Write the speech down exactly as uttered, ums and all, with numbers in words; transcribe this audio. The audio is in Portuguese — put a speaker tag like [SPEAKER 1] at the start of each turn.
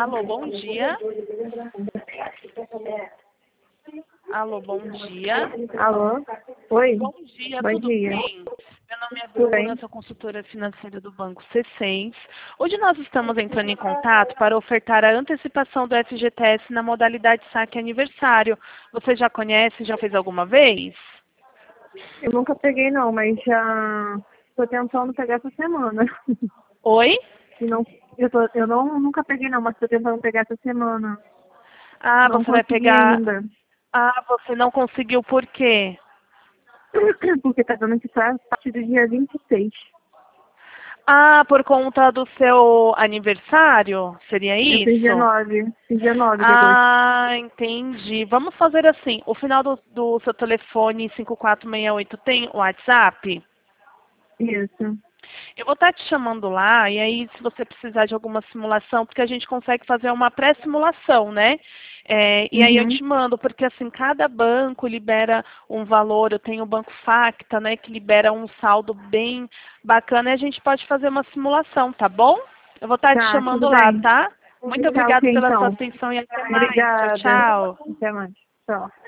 [SPEAKER 1] Alô, bom dia. Alô, bom dia.
[SPEAKER 2] Alô? Oi?
[SPEAKER 1] Bom dia,
[SPEAKER 2] Bom
[SPEAKER 1] tudo
[SPEAKER 2] dia.
[SPEAKER 1] bem? Meu nome é
[SPEAKER 2] Tudo
[SPEAKER 1] Bruna,
[SPEAKER 2] bem?
[SPEAKER 1] eu sou consultora financeira do Banco C seis. Hoje nós estamos entrando em contato para ofertar a antecipação do F G T S na modalidade saque aniversário. Você já conhece, já fez alguma vez?
[SPEAKER 2] Eu nunca peguei não, mas já tô tentando pegar essa semana.
[SPEAKER 1] Oi?
[SPEAKER 2] E não, eu, tô, eu não, nunca peguei não, mas tô tentando pegar essa semana.
[SPEAKER 1] Ah,
[SPEAKER 2] Não
[SPEAKER 1] você vai
[SPEAKER 2] consegui
[SPEAKER 1] pegar...
[SPEAKER 2] ainda.
[SPEAKER 1] Ah, você não conseguiu por quê?
[SPEAKER 2] Porque tá dando que só a partir do dia vinte e seis.
[SPEAKER 1] Ah, por conta do seu aniversário? Seria
[SPEAKER 2] Eu fiz
[SPEAKER 1] isso?
[SPEAKER 2] dezenove. Fiz dezenove de agosto.
[SPEAKER 1] Ah, entendi. Vamos fazer assim. O final do, do seu telefone cinco quatro seis oito tem o WhatsApp?
[SPEAKER 2] Isso.
[SPEAKER 1] Eu vou estar te chamando lá, e aí se você precisar de alguma simulação, porque a gente consegue fazer uma pré-simulação, né? É, e aí eu
[SPEAKER 2] Uhum.
[SPEAKER 1] te mando, porque assim, cada banco libera um valor, eu tenho o Banco Facta, né, que libera um saldo bem bacana, e a gente pode fazer uma simulação, tá bom? Eu vou estar te
[SPEAKER 2] Tá, tudo
[SPEAKER 1] chamando lá,
[SPEAKER 2] bem.
[SPEAKER 1] tá? Muito
[SPEAKER 2] Tá
[SPEAKER 1] obrigada
[SPEAKER 2] ok
[SPEAKER 1] pela sua
[SPEAKER 2] então.
[SPEAKER 1] atenção e até mais. Tchau,
[SPEAKER 2] Obrigada.
[SPEAKER 1] tchau.
[SPEAKER 2] Até mais. Tchau.